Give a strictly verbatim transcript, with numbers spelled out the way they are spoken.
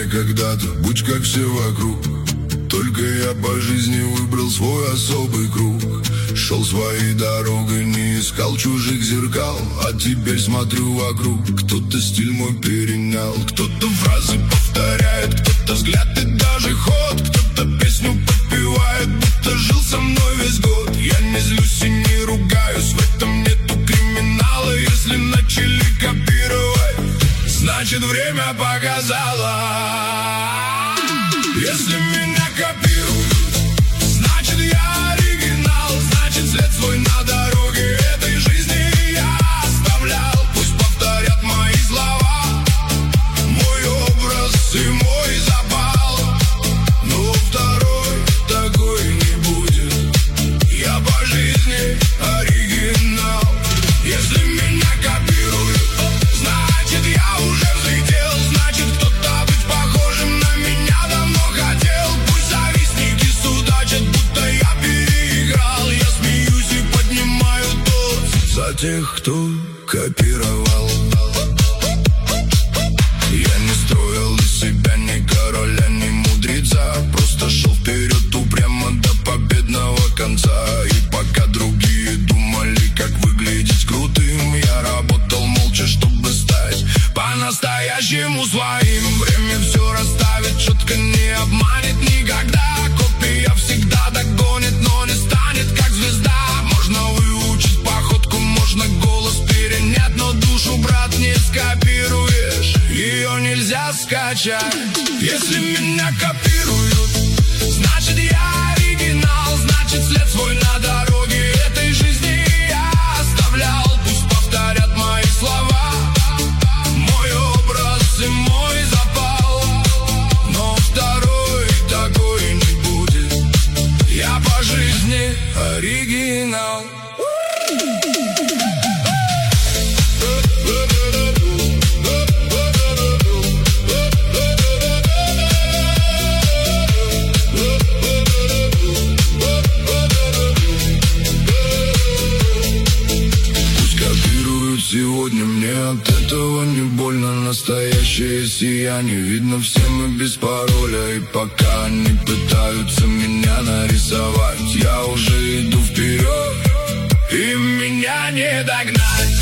когда-то, будь как все вокруг. Только я по жизни выбрал свой особый круг. Шел своей дорогой, не искал чужих зеркал. А теперь смотрю вокруг, кто-то стиль мой перенял. Кто-то фразы повторяет, кто-то взгляд и даже ход. Кто-то песню подпевает, будто жил со мной весь год. Я не злюсь и не ругаюсь, в этом нету криминала. Если начали копировать, значит время показало. Если меня копируют, значит я оригинал. Значит след свой на дороге этой жизни я оставлял. Пусть повторят мои слова, мой образ и мой запал. Но второй такой не будет. Я по жизни оригинал. Если меня копируют, значит я уже взлетел. Значит кто-то быть похожим на меня давно хотел. Пусть завистники судачат, будто я переиграл. Я смеюсь и поднимаю тост за тех, кто копировал. Я не строил из себя ни короля, ни мудреца. Просто шел вперед упрямо до победного конца. И пока другие думали, как выглядеть крутым, я работал молча, чтобы стать по-настоящему своим. Время все расставит четко, не обманет никогда. Копия всегда догонит, но не станет как звезда. Можно выучить походку, можно голос перенять, но душу, брат, не скопируешь. Ее нельзя скачать. Если меня копируют, значит я оригинал. Значит след свой на дороге этой жизни я оставлял. Пусть повторят мои слова, мой образ и мой запал. Но второй такой не будет. Я по жизни оригинал. Сегодня мне от этого не больно. Настоящее сияние видно всем и без пароля. И пока они пытаются меня нарисовать, я уже иду вперед, и меня не догнать.